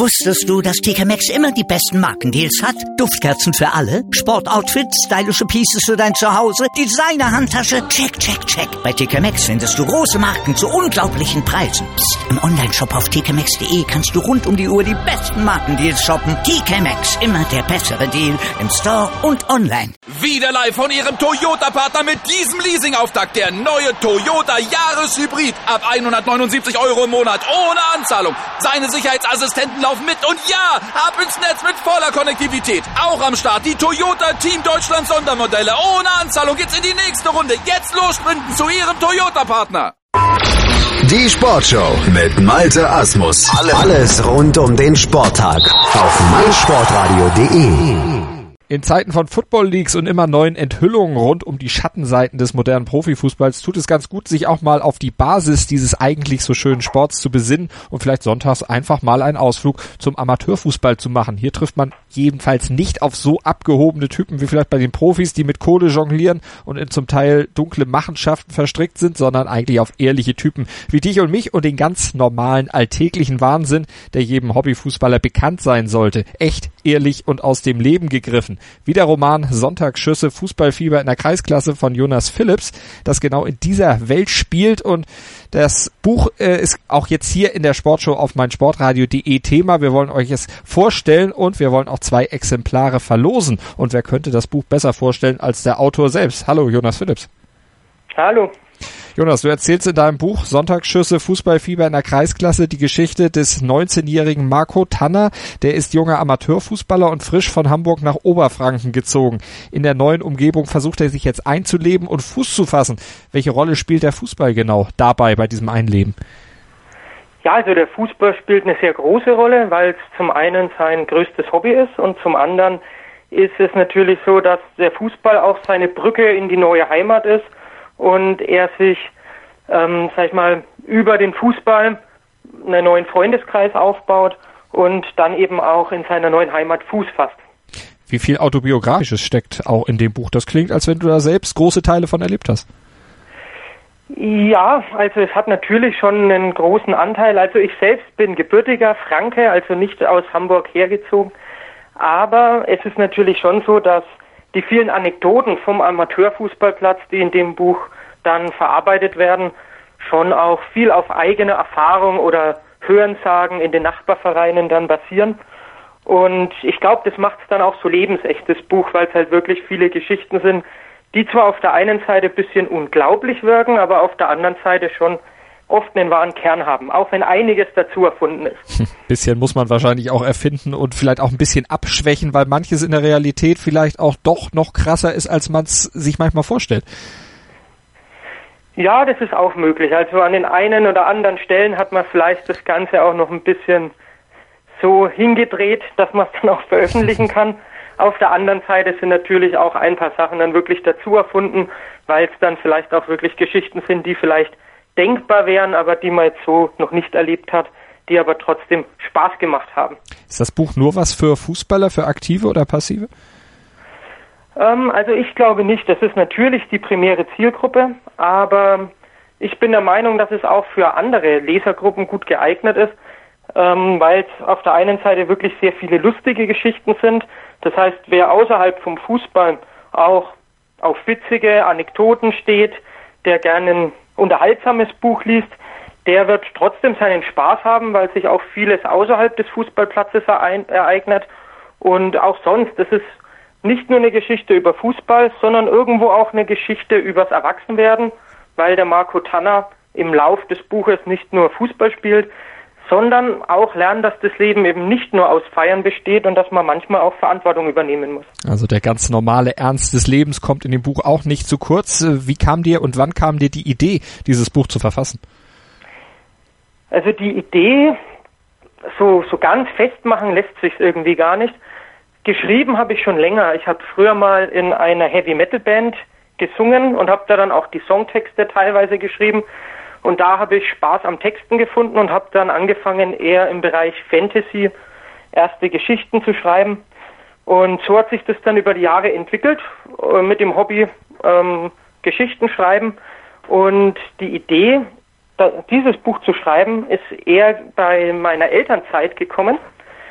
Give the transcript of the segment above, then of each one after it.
Wusstest du, dass TK Maxx immer die besten Markendeals hat? Duftkerzen für alle, Sportoutfits, stylische Pieces für dein Zuhause, Designer-Handtasche, check, check, check. Bei TK Maxx findest du große Marken zu unglaublichen Preisen. Psst. Im Onlineshop auf tkmaxx.de kannst du rund um die Uhr die besten Markendeals shoppen. TK Maxx, immer der bessere Deal im Store und online. Wieder live von Ihrem Toyota-Partner mit diesem Leasing-Auftakt. Der neue Toyota Jahreshybrid. Ab 179 € im Monat. Ohne Anzahlung. Seine Sicherheitsassistenten laufen mit. Und ja, ab ins Netz mit voller Konnektivität. Auch am Start die Toyota Team Deutschland Sondermodelle. Ohne Anzahlung geht's in die nächste Runde. Jetzt los sprinten zu Ihrem Toyota-Partner. Die Sportshow mit Malte Asmus. Alles rund um den Sporttag auf meinsportradio.de. In Zeiten von Football Leagues und immer neuen Enthüllungen rund um die Schattenseiten des modernen Profifußballs tut es ganz gut, sich auch mal auf die Basis dieses eigentlich so schönen Sports zu besinnen und vielleicht sonntags einfach mal einen Ausflug zum Amateurfußball zu machen. Hier trifft man jedenfalls nicht auf so abgehobene Typen wie vielleicht bei den Profis, die mit Kohle jonglieren und in zum Teil dunkle Machenschaften verstrickt sind, sondern eigentlich auf ehrliche Typen wie dich und mich und den ganz normalen alltäglichen Wahnsinn, der jedem Hobbyfußballer bekannt sein sollte. Echt, ehrlich und aus dem Leben gegriffen. Wie der Roman Sonntagsschüsse, Fußballfieber in der Kreisklasse von Jonas Philipps, das genau in dieser Welt spielt, und das Buch ist auch jetzt hier in der Sportshow auf meinsportradio.de Thema. Wir wollen euch es vorstellen und wir wollen auch 2 Exemplare verlosen. Und wer könnte das Buch besser vorstellen als der Autor selbst? Hallo, Jonas Philipps. Hallo. Jonas, du erzählst in deinem Buch Sonntagsschüsse, Fußballfieber in der Kreisklasse die Geschichte des 19-jährigen Marco Tanner. Der ist junger Amateurfußballer und frisch von Hamburg nach Oberfranken gezogen. In der neuen Umgebung versucht er sich jetzt einzuleben und Fuß zu fassen. Welche Rolle spielt der Fußball genau dabei, bei diesem Einleben? Ja, also der Fußball spielt eine sehr große Rolle, weil es zum einen sein größtes Hobby ist und zum anderen ist es natürlich so, dass der Fußball auch seine Brücke in die neue Heimat ist. Und er sich, über den Fußball einen neuen Freundeskreis aufbaut und dann eben auch in seiner neuen Heimat Fuß fasst. Wie viel Autobiografisches steckt auch in dem Buch? Das klingt, als wenn du da selbst große Teile von erlebt hast. Ja, also es hat natürlich schon einen großen Anteil. Also ich selbst bin gebürtiger Franke, also nicht aus Hamburg hergezogen. Aber es ist natürlich schon so, dass die vielen Anekdoten vom Amateurfußballplatz, die in dem Buch dann verarbeitet werden, schon auch viel auf eigene Erfahrung oder Hörensagen in den Nachbarvereinen dann basieren. Und ich glaube, das macht es dann auch so lebensecht, das Buch, weil es halt wirklich viele Geschichten sind, die zwar auf der einen Seite ein bisschen unglaublich wirken, aber auf der anderen Seite schon oft einen wahren Kern haben, auch wenn einiges dazu erfunden ist. Bisschen muss man wahrscheinlich auch erfinden und vielleicht auch ein bisschen abschwächen, weil manches in der Realität vielleicht auch doch noch krasser ist, als man es sich manchmal vorstellt. Ja, das ist auch möglich. Also an den einen oder anderen Stellen hat man vielleicht das Ganze auch noch ein bisschen so hingedreht, dass man es dann auch veröffentlichen kann. Auf der anderen Seite sind natürlich auch ein paar Sachen dann wirklich dazu erfunden, weil es dann vielleicht auch wirklich Geschichten sind, die vielleicht denkbar wären, aber die man jetzt so noch nicht erlebt hat, die aber trotzdem Spaß gemacht haben. Ist das Buch nur was für Fußballer, für Aktive oder Passive? Also ich glaube nicht. Das ist natürlich die primäre Zielgruppe, aber ich bin der Meinung, dass es auch für andere Lesergruppen gut geeignet ist, weil es auf der einen Seite wirklich sehr viele lustige Geschichten sind. Das heißt, wer außerhalb vom Fußball auch auf witzige Anekdoten steht, der gerne ein unterhaltsames Buch liest, der wird trotzdem seinen Spaß haben, weil sich auch vieles außerhalb des Fußballplatzes ereignet. Und auch sonst, das ist nicht nur eine Geschichte über Fußball, sondern irgendwo auch eine Geschichte übers Erwachsenwerden, weil der Marco Tanner im Lauf des Buches nicht nur Fußball spielt, sondern auch lernt, dass das Leben eben nicht nur aus Feiern besteht und dass man manchmal auch Verantwortung übernehmen muss. Also der ganz normale Ernst des Lebens kommt in dem Buch auch nicht zu kurz. Wie kam dir und wann kam dir die Idee, dieses Buch zu verfassen? Also die Idee, so ganz festmachen lässt sich irgendwie gar nicht. Geschrieben habe ich schon länger. Ich habe früher mal in einer Heavy-Metal-Band gesungen und habe da dann auch die Songtexte teilweise geschrieben. Und da habe ich Spaß am Texten gefunden und habe dann angefangen, eher im Bereich Fantasy erste Geschichten zu schreiben. Und so hat sich das dann über die Jahre entwickelt, mit dem Hobby Geschichten schreiben. Und die Idee, dieses Buch zu schreiben, ist eher bei meiner Elternzeit gekommen.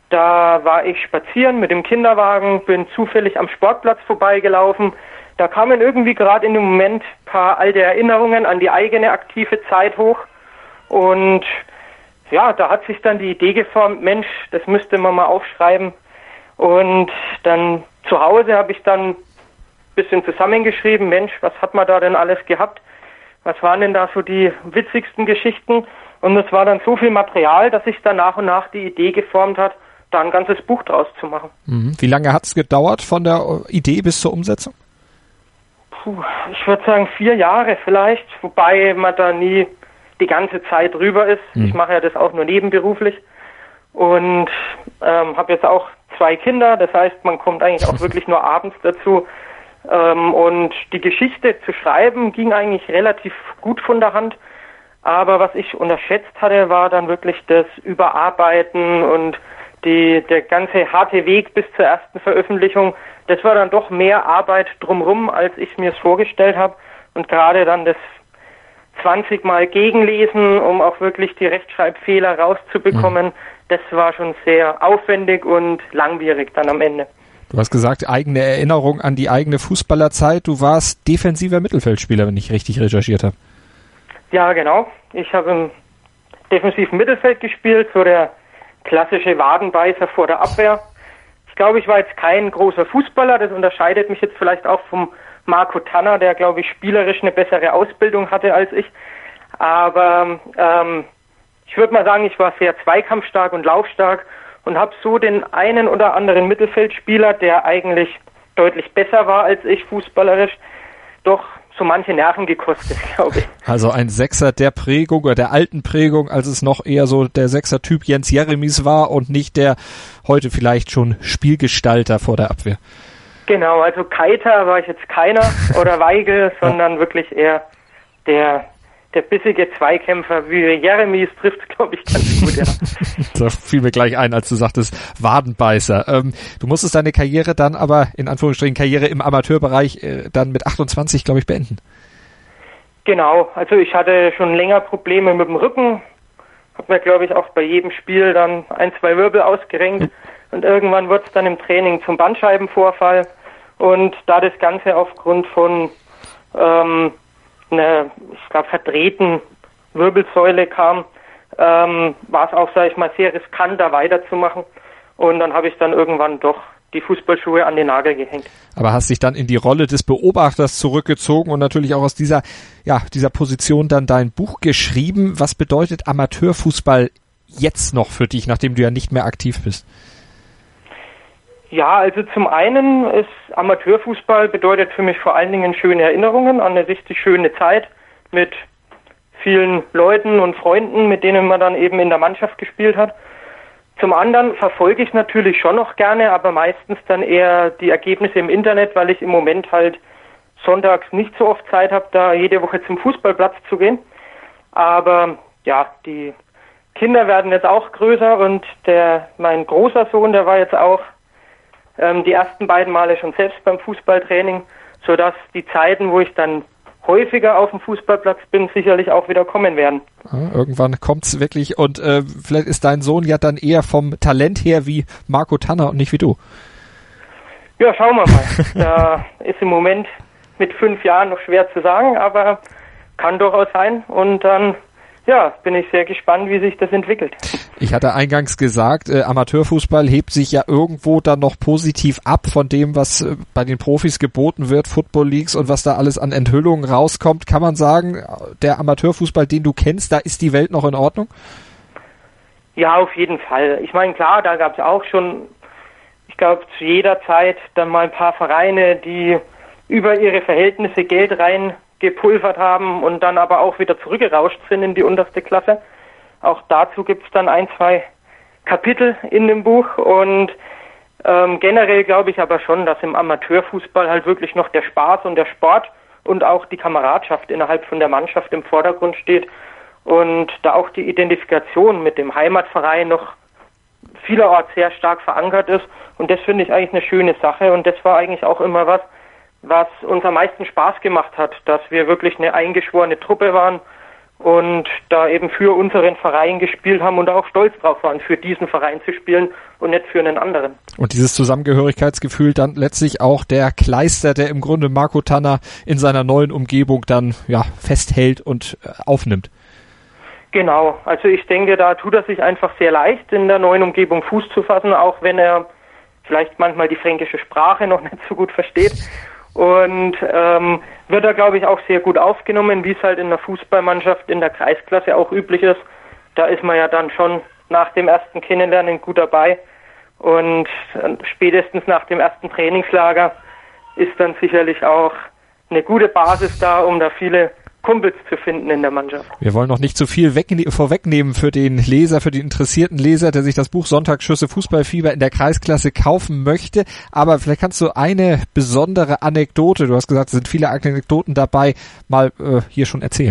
Da war ich spazieren mit dem Kinderwagen, bin zufällig am Sportplatz vorbeigelaufen. Da kamen irgendwie gerade in dem Moment ein paar alte Erinnerungen an die eigene aktive Zeit hoch. Und ja, da hat sich dann die Idee geformt, Mensch, das müsste man mal aufschreiben. Und dann zu Hause habe ich dann ein bisschen zusammengeschrieben, Mensch, was hat man da denn alles gehabt? Was waren denn da so die witzigsten Geschichten? Und es war dann so viel Material, dass sich dann nach und nach die Idee geformt hat, da ein ganzes Buch draus zu machen. Wie lange hat es gedauert von der Idee bis zur Umsetzung? Ich würde sagen 4 Jahre vielleicht, wobei man da nie die ganze Zeit drüber ist. Ich mache ja das auch nur nebenberuflich und habe jetzt auch 2 Kinder. Das heißt, man kommt eigentlich auch wirklich nur abends dazu. Und die Geschichte zu schreiben ging eigentlich relativ gut von der Hand. Aber was ich unterschätzt hatte, war dann wirklich das Überarbeiten und der ganze harte Weg bis zur ersten Veröffentlichung. Das war dann doch mehr Arbeit drumherum, als ich mir es vorgestellt habe. Und gerade dann das 20 Mal gegenlesen, um auch wirklich die Rechtschreibfehler rauszubekommen, das war schon sehr aufwendig und langwierig dann am Ende. Du hast gesagt, eigene Erinnerung an die eigene Fußballerzeit. Du warst defensiver Mittelfeldspieler, wenn ich richtig recherchiert habe. Ja, genau. Ich habe im defensiven Mittelfeld gespielt, so der klassische Wadenbeißer vor der Abwehr. Ich glaube, ich war jetzt kein großer Fußballer. Das unterscheidet mich jetzt vielleicht auch vom Marco Tanner, der, glaube ich, spielerisch eine bessere Ausbildung hatte als ich. Aber ich würde mal sagen, ich war sehr zweikampfstark und laufstark und habe so den einen oder anderen Mittelfeldspieler, der eigentlich deutlich besser war als ich fußballerisch, doch so manche Nerven gekostet, glaube ich. Also ein Sechser der Prägung oder der alten Prägung, als es noch eher so der Sechser-Typ Jens Jeremies war und nicht der heute vielleicht schon Spielgestalter vor der Abwehr. Genau, also Keiter war ich jetzt keiner oder Weigel, sondern wirklich eher der bissige Zweikämpfer wie Jeremies trifft, glaube ich, ganz gut, ja. Da fiel mir gleich ein, als du sagtest, Wadenbeißer. Du musstest deine Karriere dann aber, in Anführungsstrichen Karriere im Amateurbereich, dann mit 28, glaube ich, beenden. Genau, also ich hatte schon länger Probleme mit dem Rücken, habe mir, glaube ich, auch bei jedem Spiel dann 1, 2 Wirbel ausgerenkt und irgendwann wurde es dann im Training zum Bandscheibenvorfall und da das Ganze aufgrund von ich glaube, verdrehten Wirbelsäule kam, war es auch, sage ich mal, sehr riskant, da weiterzumachen. Und dann habe ich dann irgendwann doch die Fußballschuhe an den Nagel gehängt. Aber hast dich dann in die Rolle des Beobachters zurückgezogen und natürlich auch aus dieser Position dann dein Buch geschrieben. Was bedeutet Amateurfußball jetzt noch für dich, nachdem du ja nicht mehr aktiv bist? Ja, also zum einen ist Amateurfußball bedeutet für mich vor allen Dingen schöne Erinnerungen an eine richtig schöne Zeit mit vielen Leuten und Freunden, mit denen man dann eben in der Mannschaft gespielt hat. Zum anderen verfolge ich natürlich schon noch gerne, aber meistens dann eher die Ergebnisse im Internet, weil ich im Moment halt sonntags nicht so oft Zeit habe, da jede Woche zum Fußballplatz zu gehen. Aber ja, die Kinder werden jetzt auch größer und mein großer Sohn, der war jetzt auch die ersten beiden Male schon selbst beim Fußballtraining, sodass die Zeiten, wo ich dann häufiger auf dem Fußballplatz bin, sicherlich auch wieder kommen werden. Ja, irgendwann kommt's wirklich und vielleicht ist dein Sohn ja dann eher vom Talent her wie Marco Tanner und nicht wie du. Ja, schauen wir mal. Da ist im Moment mit 5 Jahren noch schwer zu sagen, aber kann durchaus sein und dann bin ich sehr gespannt, wie sich das entwickelt. Ich hatte eingangs gesagt, Amateurfußball hebt sich ja irgendwo dann noch positiv ab von dem, was bei den Profis geboten wird, Football Leagues und was da alles an Enthüllungen rauskommt. Kann man sagen, der Amateurfußball, den du kennst, da ist die Welt noch in Ordnung? Ja, auf jeden Fall. Ich meine, klar, da gab es auch schon, ich glaube, zu jeder Zeit dann mal ein paar Vereine, die über ihre Verhältnisse Geld reingepulvert haben und dann aber auch wieder zurückgerauscht sind in die unterste Klasse. Auch dazu gibt es dann 1, 2 Kapitel in dem Buch und generell glaube ich aber schon, dass im Amateurfußball halt wirklich noch der Spaß und der Sport und auch die Kameradschaft innerhalb von der Mannschaft im Vordergrund steht und da auch die Identifikation mit dem Heimatverein noch vielerorts sehr stark verankert ist und das finde ich eigentlich eine schöne Sache und das war eigentlich auch immer was uns am meisten Spaß gemacht hat, dass wir wirklich eine eingeschworene Truppe waren und da eben für unseren Verein gespielt haben und auch stolz drauf waren, für diesen Verein zu spielen und nicht für einen anderen. Und dieses Zusammengehörigkeitsgefühl dann letztlich auch der Kleister, der im Grunde Marco Tanner in seiner neuen Umgebung dann festhält und aufnimmt. Genau, also ich denke, da tut er sich einfach sehr leicht, in der neuen Umgebung Fuß zu fassen, auch wenn er vielleicht manchmal die fränkische Sprache noch nicht so gut versteht. Und wird er, glaube ich, auch sehr gut aufgenommen, wie es halt in der Fußballmannschaft in der Kreisklasse auch üblich ist. Da ist man ja dann schon nach dem ersten Kennenlernen gut dabei. Und spätestens nach dem ersten Trainingslager ist dann sicherlich auch eine gute Basis da, um da viele Kumpels zu finden in der Mannschaft. Wir wollen noch nicht zu viel vorwegnehmen für den Leser, für den interessierten Leser, der sich das Buch Sonntagsschüsse Fußballfieber in der Kreisklasse kaufen möchte. Aber vielleicht kannst du eine besondere Anekdote, du hast gesagt, es sind viele Anekdoten dabei, mal hier schon erzählen.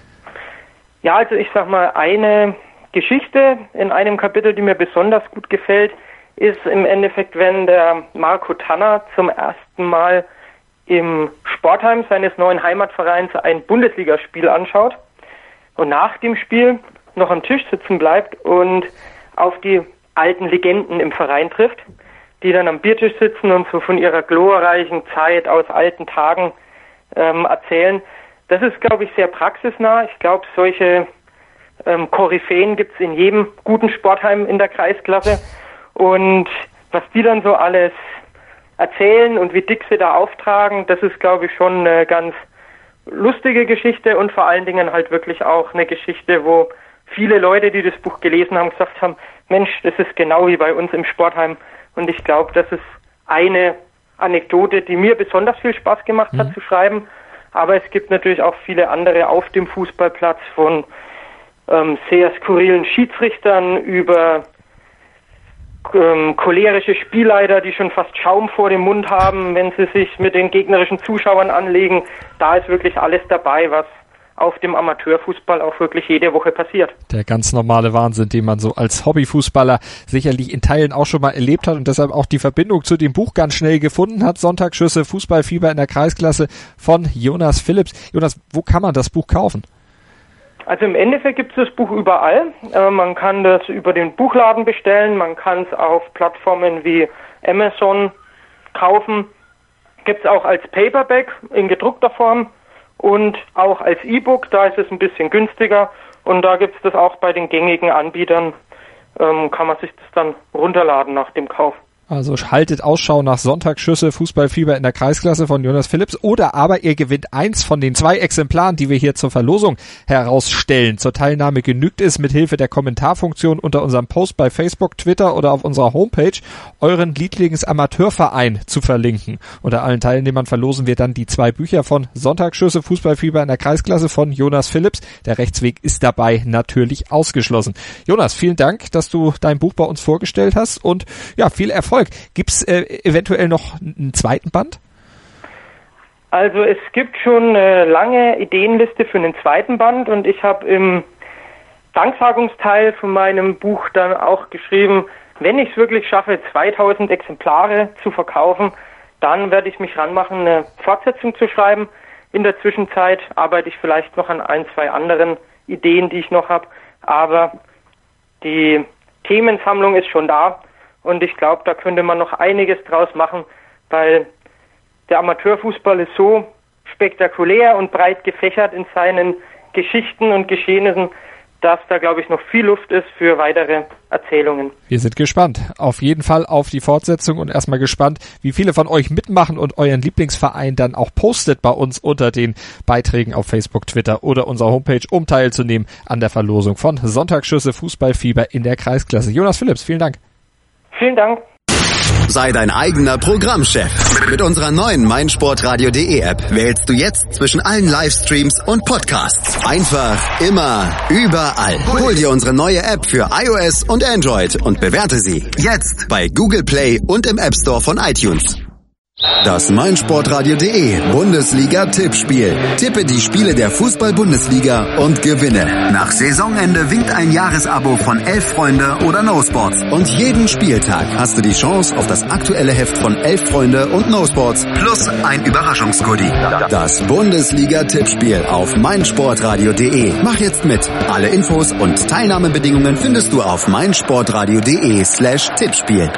Ja, also ich sag mal, eine Geschichte in einem Kapitel, die mir besonders gut gefällt, ist im Endeffekt, wenn der Marco Tanner zum ersten Mal im Sportheim seines neuen Heimatvereins ein Bundesligaspiel anschaut und nach dem Spiel noch am Tisch sitzen bleibt und auf die alten Legenden im Verein trifft, die dann am Biertisch sitzen und so von ihrer glorreichen Zeit aus alten Tagen erzählen. Das ist, glaube ich, sehr praxisnah. Ich glaube, solche Koryphäen gibt es in jedem guten Sportheim in der Kreisklasse. Und was die dann so alles erzählen und wie dick sie da auftragen, das ist, glaube ich, schon eine ganz lustige Geschichte und vor allen Dingen halt wirklich auch eine Geschichte, wo viele Leute, die das Buch gelesen haben, gesagt haben, Mensch, das ist genau wie bei uns im Sportheim. Und ich glaube, das ist eine Anekdote, die mir besonders viel Spaß gemacht hat zu schreiben. Aber es gibt natürlich auch viele andere auf dem Fußballplatz, von sehr skurrilen Schiedsrichtern über cholerische Spielleiter, die schon fast Schaum vor dem Mund haben, wenn sie sich mit den gegnerischen Zuschauern anlegen. Da ist wirklich alles dabei, was auf dem Amateurfußball auch wirklich jede Woche passiert. Der ganz normale Wahnsinn, den man so als Hobbyfußballer sicherlich in Teilen auch schon mal erlebt hat und deshalb auch die Verbindung zu dem Buch ganz schnell gefunden hat. Sonntagsschüsse Fußballfieber in der Kreisklasse von Jonas Philipps. Jonas, wo kann man das Buch kaufen? Also im Endeffekt gibt es das Buch überall. Man kann das über den Buchladen bestellen, man kann es auf Plattformen wie Amazon kaufen. Gibt es auch als Paperback in gedruckter Form und auch als E-Book, da ist es ein bisschen günstiger. Und da gibt es das auch bei den gängigen Anbietern, kann man sich das dann runterladen nach dem Kauf. Also haltet Ausschau nach Sonntagsschüsse Fußballfieber in der Kreisklasse von Jonas Philipps oder aber ihr gewinnt eins von den 2 Exemplaren, die wir hier zur Verlosung herausstellen. Zur Teilnahme genügt es, mit Hilfe der Kommentarfunktion unter unserem Post bei Facebook, Twitter oder auf unserer Homepage euren Lieblingsamateurverein zu verlinken. Unter allen Teilnehmern verlosen wir dann die 2 Bücher von Sonntagsschüsse Fußballfieber in der Kreisklasse von Jonas Philipps. Der Rechtsweg ist dabei natürlich ausgeschlossen. Jonas, vielen Dank, dass du dein Buch bei uns vorgestellt hast und ja, viel Erfolg. Gibt es eventuell noch einen zweiten Band? Also es gibt schon eine lange Ideenliste für einen zweiten Band und ich habe im Danksagungsteil von meinem Buch dann auch geschrieben, wenn ich es wirklich schaffe, 2000 Exemplare zu verkaufen, dann werde ich mich ranmachen, eine Fortsetzung zu schreiben. In der Zwischenzeit arbeite ich vielleicht noch an 1, 2 anderen Ideen, die ich noch habe, aber die Themensammlung ist schon da. Und ich glaube, da könnte man noch einiges draus machen, weil der Amateurfußball ist so spektakulär und breit gefächert in seinen Geschichten und Geschehnissen, dass da, glaube ich, noch viel Luft ist für weitere Erzählungen. Wir sind gespannt. Auf jeden Fall auf die Fortsetzung und erstmal gespannt, wie viele von euch mitmachen und euren Lieblingsverein dann auch postet bei uns unter den Beiträgen auf Facebook, Twitter oder unserer Homepage, um teilzunehmen an der Verlosung von Sonntagsschüsse Fußballfieber in der Kreisklasse. Jonas Philipps, vielen Dank. Vielen Dank. Sei dein eigener Programmchef. Mit unserer neuen meinsportradio.de App wählst du jetzt zwischen allen Livestreams und Podcasts. Einfach, immer, überall. Hol dir unsere neue App für iOS und Android und bewerte sie jetzt bei Google Play und im App Store von iTunes. Das meinsportradio.de Bundesliga-Tippspiel. Tippe die Spiele der Fußball-Bundesliga und gewinne. Nach Saisonende winkt ein Jahresabo von 11 Freunde oder No Sports. Und jeden Spieltag hast du die Chance auf das aktuelle Heft von 11 Freunde und No Sports plus ein Überraschungsgoodie. Das Bundesliga-Tippspiel auf meinsportradio.de. Mach jetzt mit. Alle Infos und Teilnahmebedingungen findest du auf meinsportradio.de/Tippspiel.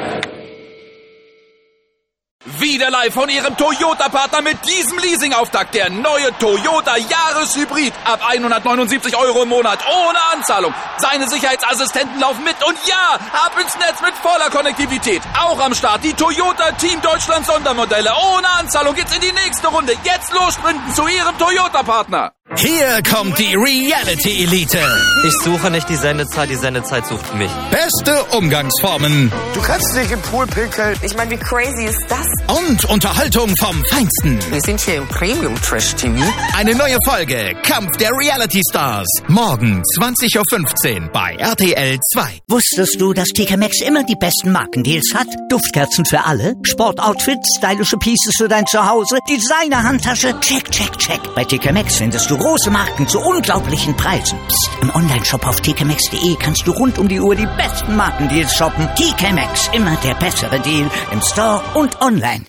Wieder live von Ihrem Toyota-Partner mit diesem Leasing-Auftakt. Der neue Toyota Jahreshybrid. Ab 179 € im Monat. Ohne Anzahlung. Seine Sicherheitsassistenten laufen mit. Und ja, ab ins Netz mit voller Konnektivität. Auch am Start die Toyota Team Deutschland Sondermodelle. Ohne Anzahlung geht's in die nächste Runde. Jetzt los sprinten zu Ihrem Toyota-Partner. Hier kommt die Reality-Elite. Ich suche nicht die Sendezeit sucht mich. Beste Umgangsformen. Du kannst nicht im Pool pinkeln. Ich meine, wie crazy ist das? Und Unterhaltung vom Feinsten. Wir sind hier im Premium-Trash-TV. Eine neue Folge Kampf der Reality-Stars. Morgen 20:15 Uhr bei RTL 2. Wusstest du, dass TK Maxx immer die besten Markendeals hat? Duftkerzen für alle, Sportoutfits, stylische Pieces für dein Zuhause, Designer-Handtasche, check, check, check. Bei TK Maxx findest du große Marken zu unglaublichen Preisen. Psst. Im Onlineshop auf tkmaxx.de kannst du rund um die Uhr die besten Markendeals shoppen. TK Maxx, immer der bessere Deal im Store und online.